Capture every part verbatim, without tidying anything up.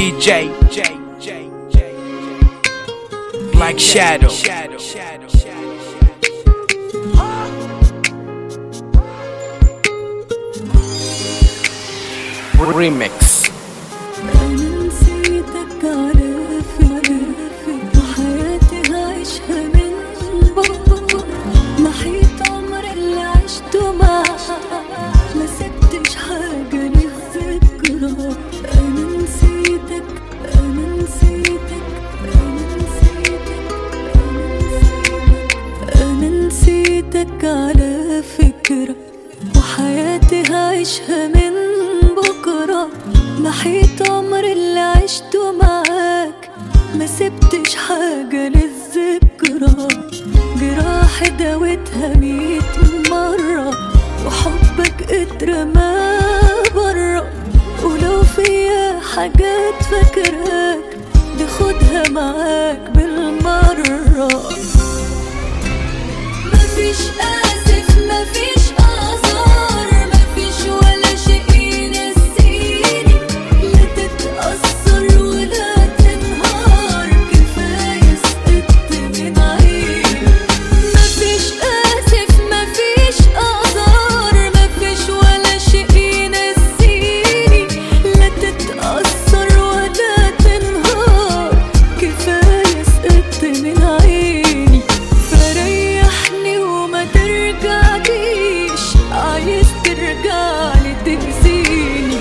D J Black Shadow Remix. أنا نسيتك على فكرة وحياتي هعيشها من بكرة. محيط عمر اللي عشته معاك ما سبتش حاجة للذكرى. أنا نسيتك أنا نسيتك أنا نسيتك أنا نسيتك على فكرة وحياتي هعيشها من بكرة. محيط عمر اللي عشته معاك ما سبتش حاجة للذكرى. جراح داوتها ميت مرة وحبك اترمى برا. ولو فيا حاجات فاكراك دي خدها معاك بالمرة. مفيش آسف مفيش آثار مفيش ولا شيء ينسيني. لا تتأثر ولا تنهار كفاية سقطت من عيني. مفيش آسف مفيش آثار مفيش ولا شيء ينسيني. لا تتأثر ولا تنهار كفاية سقطت من عيني. فريحني وما ترجعليش عايز ترجعلي تأذيني.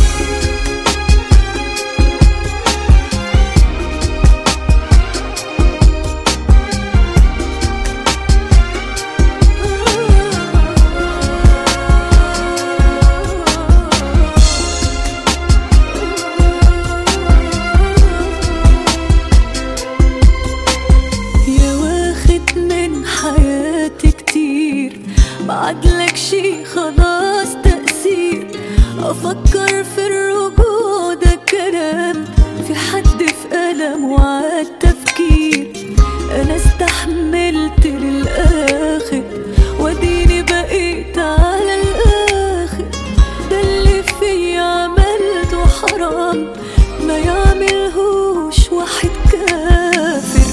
يا واخد من حياتي كتير بعدلك شي خلاص تأثير. أفكر في الرجوع ده كلام في حد في ألم وعاد تفكير. أنا استحملت للآخر وديني بقيت على الآخر. ده اللي فيا عملته حرام ما يعملهوش واحد كافر.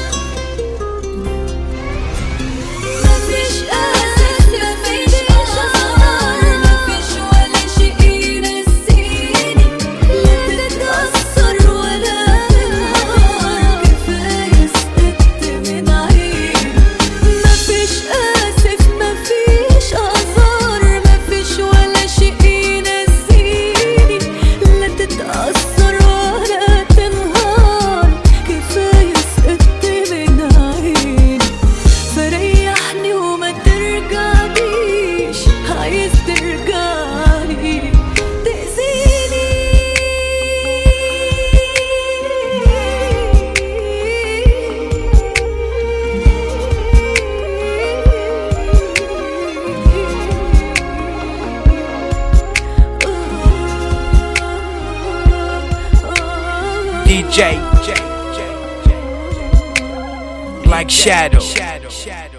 مفيش آسف مفيش آثار مفيش ولا شيء ينسيني. لا تتأثر ولا تنهار كفاية سقطت من عيني. مفيش آسف مفيش آثار مفيش ولا شيء ينسيني. لا تتأثر ولا تنهار كفاية سقطت من عيني. فريحني وما ترجعليش عايز ترجعلي تأذيني. D J Black Shadow